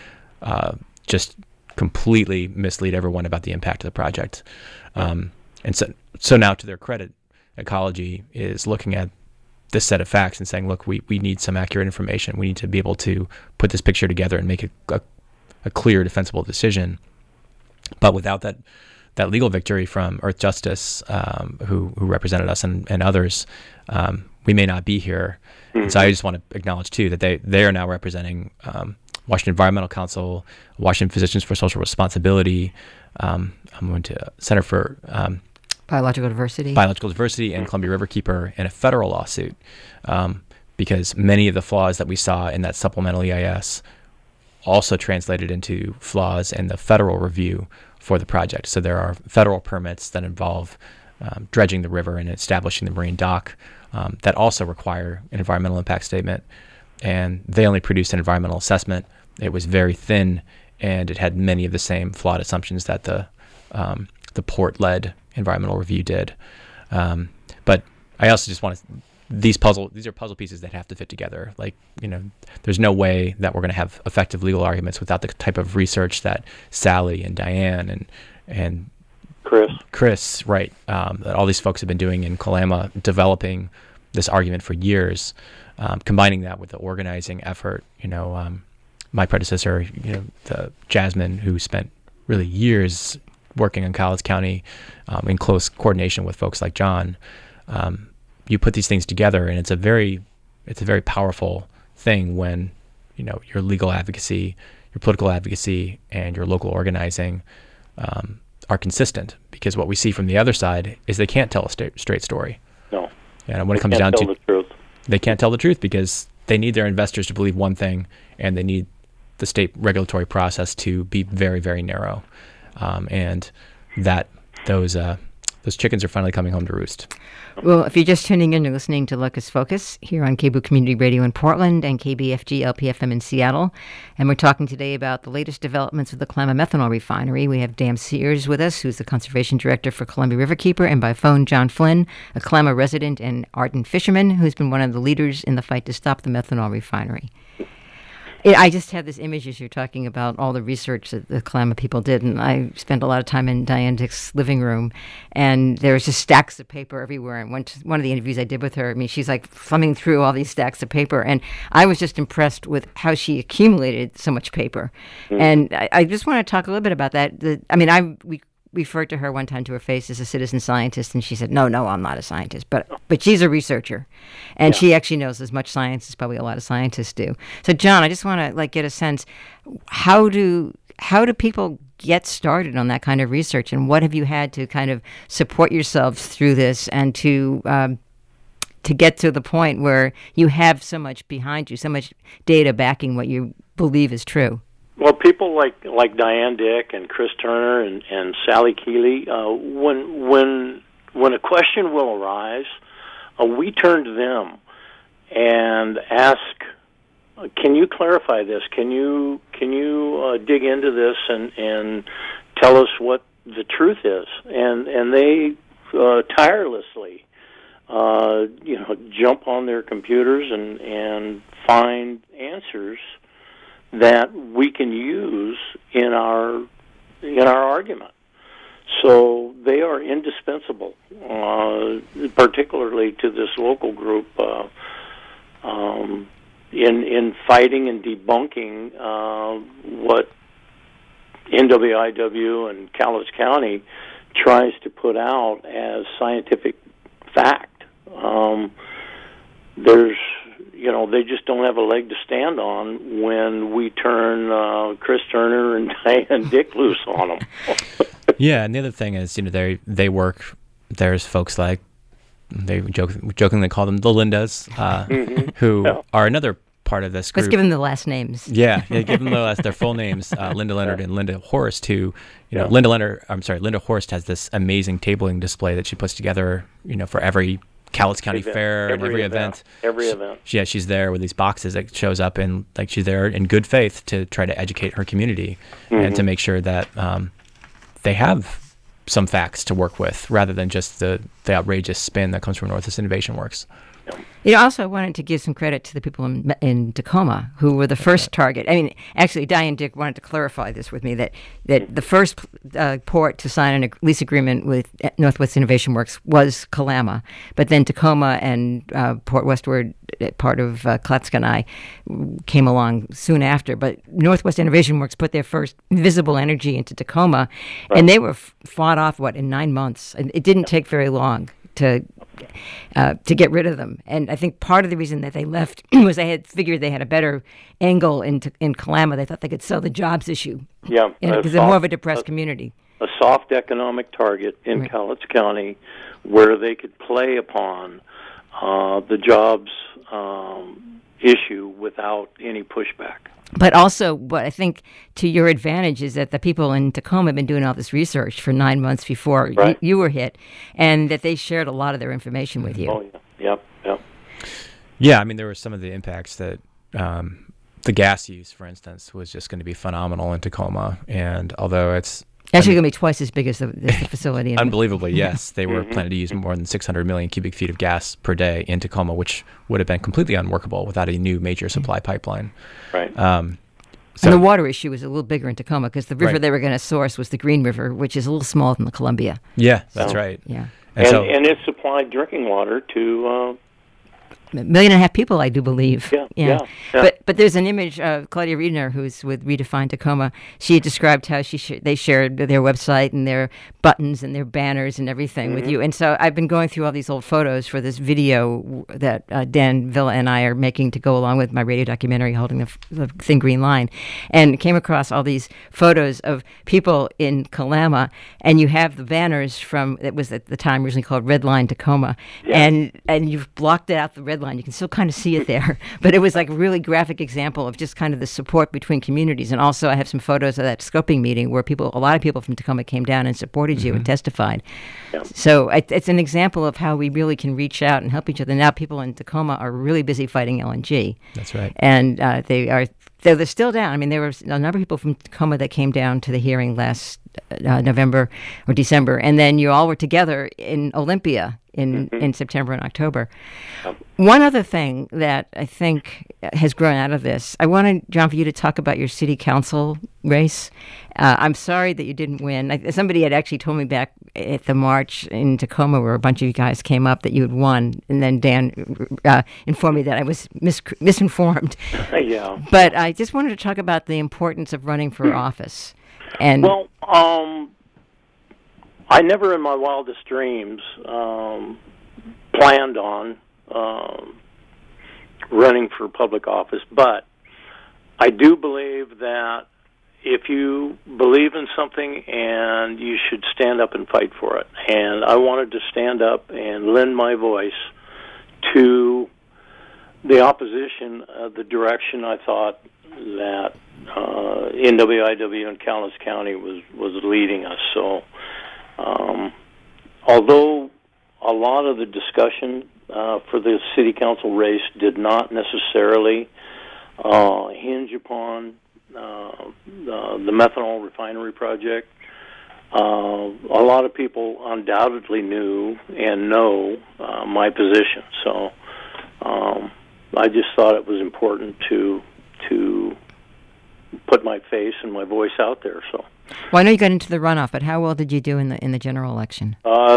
just completely mislead everyone about the impact of the project. And so now, to their credit, Ecology is looking at this set of facts and saying, look, we need some accurate information. We need to be able to put this picture together and make a clear, defensible decision. But without that legal victory from Earthjustice, who represented us and others, we may not be here. Mm-hmm. And so I just want to acknowledge, too, that they are now representing Washington Environmental Council, Washington Physicians for Social Responsibility. I'm going to Center for Biological Diversity, and Columbia Riverkeeper in a federal lawsuit, because many of the flaws that we saw in that supplemental EIS also translated into flaws in the federal review for the project. So there are federal permits that involve dredging the river and establishing the marine dock that also require an environmental impact statement. And they only produced an environmental assessment. It was very thin, and it had many of the same flawed assumptions that the port-led environmental review did. But I also just want to, these are puzzle pieces that have to fit together. Like, there's no way that we're going to have effective legal arguments without the type of research that Sally and Diane and Chris, right, that all these folks have been doing in Kalama, developing this argument for years. Combining that with the organizing effort, my predecessor, the Jasmine, who spent really years working in Cowlitz County in close coordination with folks like John, you put these things together, and it's a very powerful thing when your legal advocacy, your political advocacy, and your local organizing are consistent. Because what we see from the other side is they can't tell a straight story. No. And when it comes down to the truth. They can't tell the truth because they need their investors to believe one thing, and they need the state regulatory process to be very, very narrow. And that those chickens are finally coming home to roost. Well, if you're just tuning in, you're listening to Locus Focus here on KBOO Community Radio in Portland and KBFG LPFM in Seattle. And we're talking today about the latest developments with the Kalama Methanol Refinery. We have Dan Sears with us, who's the Conservation Director for Columbia Riverkeeper, and by phone, John Flynn, a Kalama resident and ardent fisherman who's been one of the leaders in the fight to stop the methanol refinery. I just had this image as you're talking about all the research that the Kalama people did, and I spent a lot of time in Diane Dick's living room, and there was just stacks of paper everywhere. And one of the interviews I did with her, she's like thumbing through all these stacks of paper, and I was just impressed with how she accumulated so much paper. Mm. And I just want to talk a little bit about that. We referred to her one time to her face as a citizen scientist, and she said, no, I'm not a scientist, but she's a researcher, and she actually knows as much science as probably a lot of scientists do. So, John, I just want to get a sense, how do people get started on that kind of research, and what have you had to kind of support yourselves through this, and to get to the point where you have so much behind you, so much data backing what you believe is true? Well, people like Diane Dick and Chris Turner and Sally Keeley, when a question will arise, we turn to them and ask, can you clarify this? Can you dig into this and tell us what the truth is? And they tirelessly jump on their computers and find answers that we can use in our argument. So they are indispensable, particularly to this local group, in fighting and debunking what NWIW and Cowlitz County tries to put out as scientific fact. there's, they just don't have a leg to stand on when we turn Chris Turner and Diane Dick loose on them. Yeah, and the other thing is, they work. There's folks like they jokingly call them the Lindas, who are another part of this group. Let's give them the last names. Yeah, give them their full names, Linda Leonard and Linda Horst. Who, Linda Horst has this amazing tabling display that she puts together, for every Cowlitz County Fair and every event. Every event. Yeah, she's there with these boxes that shows up, and she's there in good faith to try to educate her community and to make sure that they have some facts to work with rather than just the outrageous spin that comes from Northwest Innovation Works. Also, I wanted to give some credit to the people in Tacoma who were the first target. I mean, actually, Diane Dick wanted to clarify this with me, that the first port to sign a lease agreement with Northwest Innovation Works was Kalama, but then Tacoma and Port Westward, part of Clatskanie, came along soon after. But Northwest Innovation Works put their first visible energy into Tacoma, and they were fought off, in 9 months. And it didn't take very long to get rid of them. And I think part of the reason that they left was they had figured they had a better angle in Kalama. They thought they could sell the jobs issue. Yeah. Because they're more of a depressed community. A soft economic target in Cowlitz County where they could play upon the jobs issue without any pushback. But also, what I think to your advantage is that the people in Tacoma have been doing all this research for 9 months before you were hit, and that they shared a lot of their information with you. Oh, yeah. Yeah, I mean, there were some of the impacts that the gas use, for instance, was just going to be phenomenal in Tacoma. And although it's actually going to be twice as big as the facility. Unbelievably, yes. They were planning to use more than 600 million cubic feet of gas per day in Tacoma, which would have been completely unworkable without a new major supply pipeline. Right. So, and the water issue was a little bigger in Tacoma because the river they were going to source was the Green River, which is a little smaller than the Columbia. Yeah, that's right. Yeah. And it supplied drinking water to 1.5 million people, I do believe. Yeah. But there's an image of Claudia Riedner, who's with Redefine Tacoma. She had described how they shared their website and their buttons and their banners and everything with you. And so I've been going through all these old photos for this video that Dan Villa and I are making to go along with my radio documentary, Holding the Thin Green Line, and came across all these photos of people in Kalama, and you have the banners from, that was at the time originally called Red Line Tacoma, and you've blocked out the red line. You can still kind of see it there, but it was like a really graphic example of just kind of the support between communities. And also I have some photos of that scoping meeting where a lot of people from Tacoma came down and supported you and testified. Yeah. So it's an example of how we really can reach out and help each other. Now people in Tacoma are really busy fighting LNG. That's right. And they're still down. I mean, there were a number of people from Tacoma that came down to the hearing last November or December, and then you all were together in Olympia in September and October. One other thing that I think has grown out of this, I wanted, John, for you to talk about your city council race. I'm sorry that you didn't win. Somebody had actually told me back at the march in Tacoma where a bunch of you guys came up that you had won, and then Dan informed me that I was misinformed. Yeah. But I just wanted to talk about the importance of running for office. And well, I never in my wildest dreams planned on running for public office, but I do believe that if you believe in something, and you should stand up and fight for it. And I wanted to stand up and lend my voice to the opposition, the direction I thought that NWIW and Cowlitz County was leading us. So, although a lot of the discussion for the city council race did not necessarily hinge upon the methanol refinery project, a lot of people undoubtedly knew and know my position. So I just thought it was important to put my face and my voice out there. So, well, I know you got into the runoff, but how well did you do in the general election?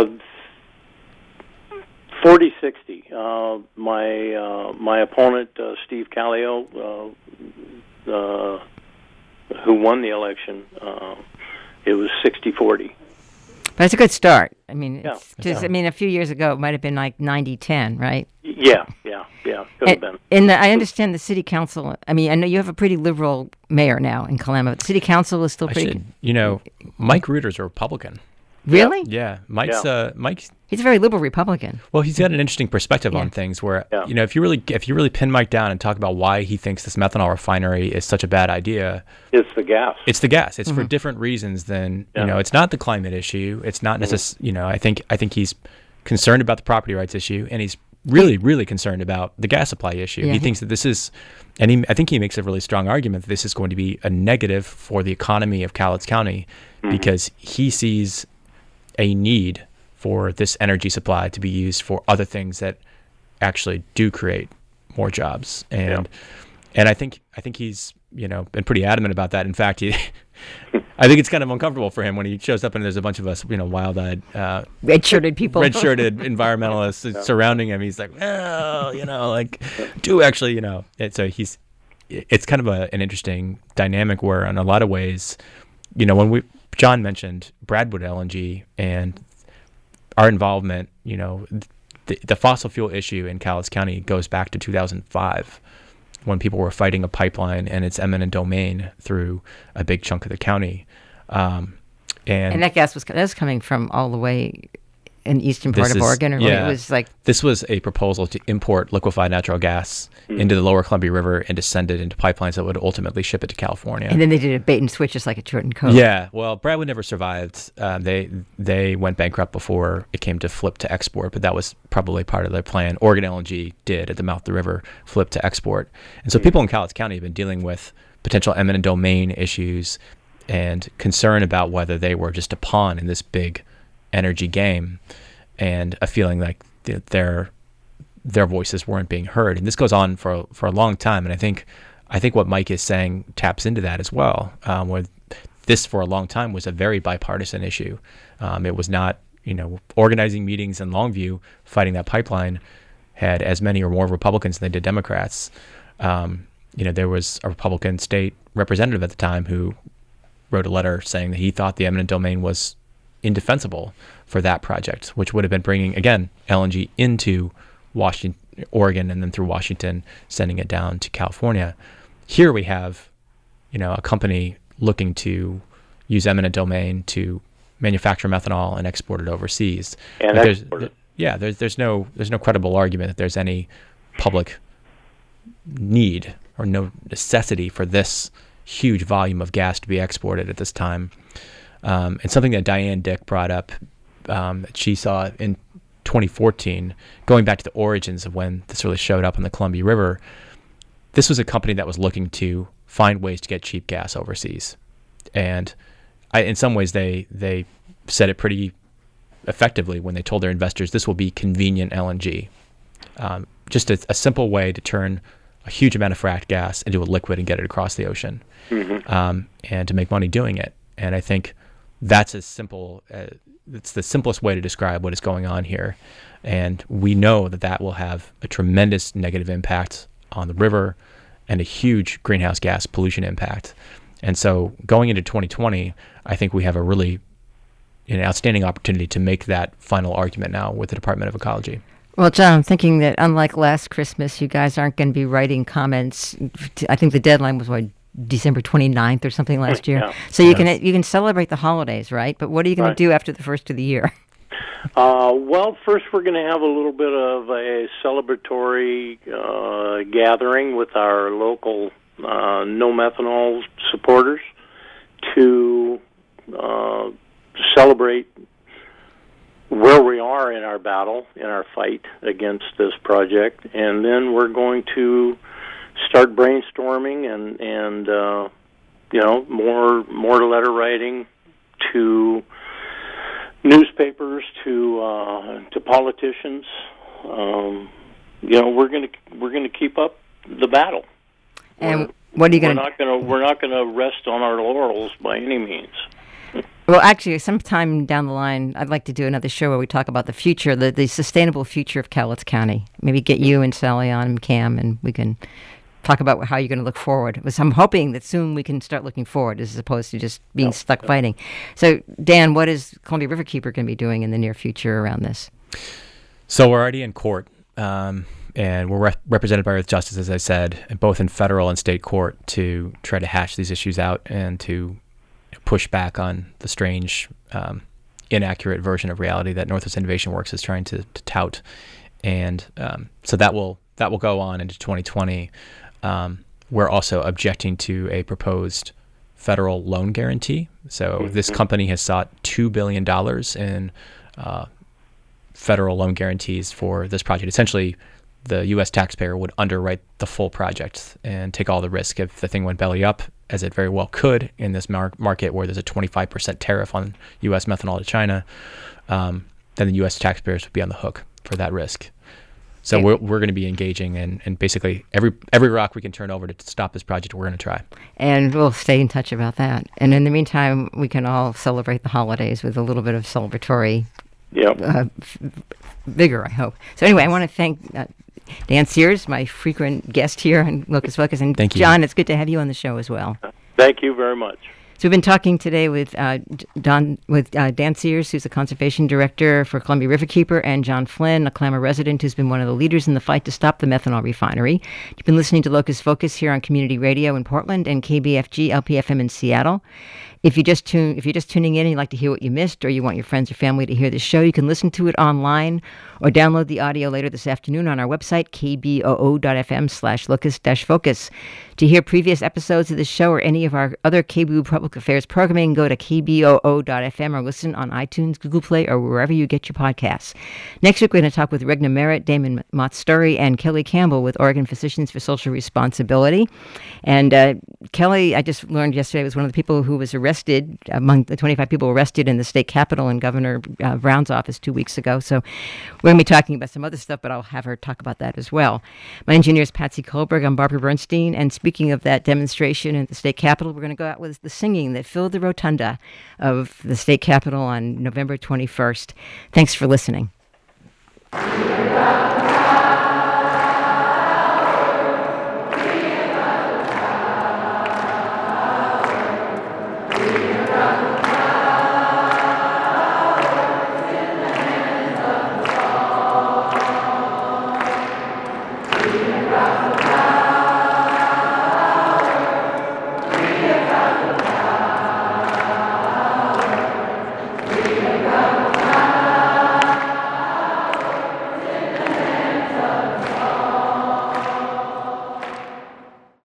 40-60. My opponent, Steve Callio, who won the election, it was 60-40. But it's a good start. I mean, yeah. I mean, a few years ago, it might have been like 90-10, right? Yeah. could have been. And I understand the city council. I mean, I know you have a pretty liberal mayor now in Kalama. But the city council is still pretty. Mike Reuter's a Republican. Really? Yeah, Mike's he's a very liberal Republican. Well, he's got an interesting perspective on things where if you really pin Mike down and talk about why he thinks this methanol refinery is such a bad idea, it's the gas. It's the gas. It's for different reasons than it's not the climate issue. It's not necessarily I think he's concerned about the property rights issue, and he's really, really concerned about the gas supply issue. Yeah. He thinks that this is, I think he makes a really strong argument that this is going to be a negative for the economy of Cowlitz County because he sees a need for this energy supply to be used for other things that actually do create more jobs. And I think he's been pretty adamant about that. In fact, I think it's kind of uncomfortable for him when he shows up and there's a bunch of us, wild-eyed, red-shirted people, red-shirted environmentalists surrounding him. He's like, do actually, And so it's kind of an interesting dynamic where, in a lot of ways, when John mentioned Bradwood LNG and our involvement, the fossil fuel issue in Cowlitz County goes back to 2005. When people were fighting a pipeline and its eminent domain through a big chunk of the county. And that gas was coming from all the way in the eastern part of Oregon? Or it was like... This was a proposal to import liquefied natural gas into the lower Columbia River and to send it into pipelines that would ultimately ship it to California. And then they did a bait and switch just like a Jordan Cove. Yeah, well, Bradwood never survived. They went bankrupt before it came to flip to export, but that was probably part of their plan. Oregon LNG did at the mouth of the river flip to export. And so people in Cowlitz County have been dealing with potential eminent domain issues and concern about whether they were just a pawn in this big energy game, and a feeling like their voices weren't being heard. And this goes on for a long time. And I think what Mike is saying taps into that as well, where this for a long time was a very bipartisan issue. It was not, organizing meetings in Longview, fighting that pipeline, had as many or more Republicans than they did Democrats. There was a Republican state representative at the time who wrote a letter saying that he thought the eminent domain was indefensible for that project, which would have been bringing, again, LNG into Washington, Oregon, and then through Washington, sending it down to California. Here we have, a company looking to use eminent domain to manufacture methanol and export it overseas. And there's no credible argument that there's any public need or no necessity for this huge volume of gas to be exported at this time. And something that Diane Dick brought up that she saw in 2014, going back to the origins of when this really showed up on the Columbia River, this was a company that was looking to find ways to get cheap gas overseas. And in some ways, they said it pretty effectively when they told their investors this will be convenient LNG. Just a simple way to turn a huge amount of fracked gas into a liquid and get it across the ocean, and to make money doing it. And I think that's as simple. It's the simplest way to describe what is going on here. And we know that will have a tremendous negative impact on the river and a huge greenhouse gas pollution impact. And so going into 2020, I think we have a really outstanding opportunity to make that final argument now with the Department of Ecology. Well, John, I'm thinking that unlike last Christmas, you guys aren't going to be writing comments. I think the deadline was, December 29th or something last year. Yeah. So you can celebrate the holidays, right? But what are you going to do after the first of the year? Well, first we're going to have a little bit of a celebratory gathering with our local no methanol supporters to celebrate where we are in our battle, in our fight against this project. And then we're going to start brainstorming and more letter writing to newspapers, to politicians. We're gonna keep up the battle. And what are you going to? We're not gonna rest on our laurels by any means. Well, actually, sometime down the line, I'd like to do another show where we talk about the future, the sustainable future of Cowlitz County. Maybe get you and Sally on, and Cam, and we can talk about how you're going to look forward. I'm hoping that soon we can start looking forward as opposed to just being stuck fighting. So, Dan, what is Columbia Riverkeeper going to be doing in the near future around this? So we're already in court. And we're represented by Earthjustice, as I said, both in federal and state court to try to hash these issues out and to push back on the strange, inaccurate version of reality that Northwest Innovation Works is trying to tout. And so that will go on into 2020. We're also objecting to a proposed federal loan guarantee. So this company has sought $2 billion in federal loan guarantees for this project. Essentially, the U.S. taxpayer would underwrite the full project and take all the risk if the thing went belly up, as it very well could in this market where there's a 25% tariff on U.S. methanol to China. Then the U.S. taxpayers would be on the hook for that risk. So we're going to be engaging in basically every rock we can turn over to stop this project, we're going to try. And we'll stay in touch about that. And in the meantime, we can all celebrate the holidays with a little bit of celebratory vigor, I hope. So anyway, I want to thank Dan Sears, my frequent guest here on Locus Focus. And thank you. John, it's good to have you on the show as well. Thank you very much. So we've been talking today with Dan Sears, who's the Conservation Director for Columbia Riverkeeper, and John Flynn, a Klamath resident who's been one of the leaders in the fight to stop the methanol refinery. You've been listening to Locus Focus here on Community Radio in Portland and KBFG LPFM in Seattle. If you're just tuning in and you'd like to hear what you missed, or you want your friends or family to hear this show, you can listen to it online or download the audio later this afternoon on our website, kboo.fm/locus-focus. To hear previous episodes of this show or any of our other KBOO Public Affairs programming, go to kboo.fm or listen on iTunes, Google Play, or wherever you get your podcasts. Next week, we're going to talk with Regna Merritt, Damon Mottstory, and Kelly Campbell with Oregon Physicians for Social Responsibility. And Kelly, I just learned yesterday, was one of the people who was arrested, among the 25 people arrested in the state capitol in Governor Brown's office 2 weeks ago. So we're going to be talking about some other stuff, but I'll have her talk about that as well. My engineer is Patsy Kohlberg. I'm Barbara Bernstein. And speaking of that demonstration at the state capitol, we're going to go out with the singing that filled the rotunda of the state capitol on November 21st. Thanks for listening.